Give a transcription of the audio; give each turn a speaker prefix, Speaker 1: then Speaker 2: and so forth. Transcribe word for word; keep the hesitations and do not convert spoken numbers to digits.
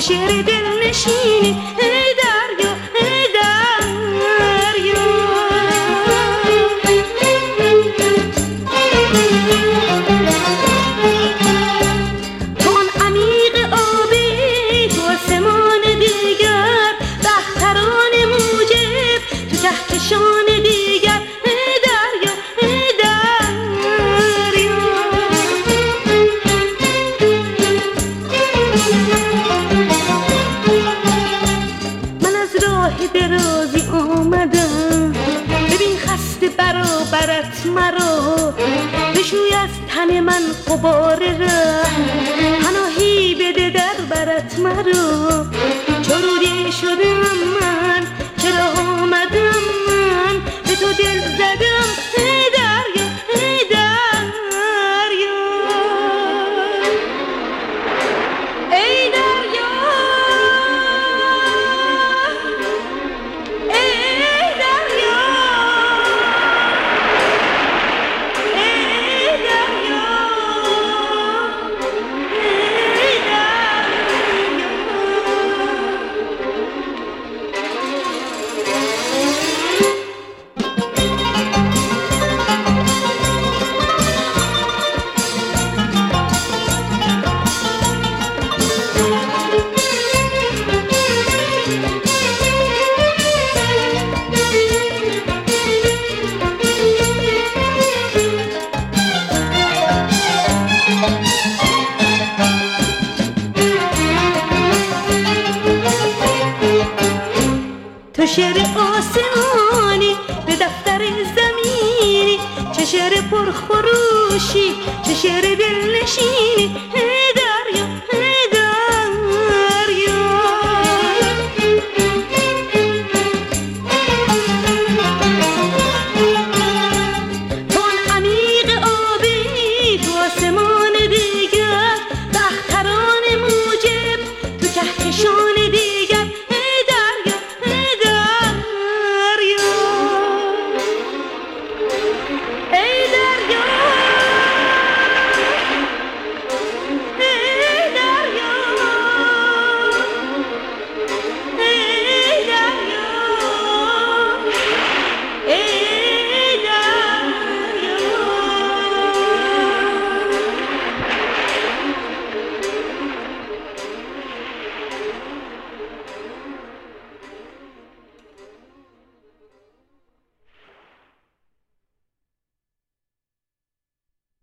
Speaker 1: شعر دلنشینی ای دریا ای دریا. تو آن عمیق آبی تو آسمان دیگر، بختران موجب تو کهکشان دیگر ای دریا ای دریا. من از راه درازی آمدم، ببین خسته برابرت مرا، بشوی از تن من غبار ره، پناهی بده در برت مرا. چرودی شدم من، چرا آمدم من، به تو دل زدم ای دریا ای دریا. ای دریا ای دریا ای دریا ای تو شعر آسمانی به دفتر زمینی، چه شعر پرخروشی چه شعر دلنشینی.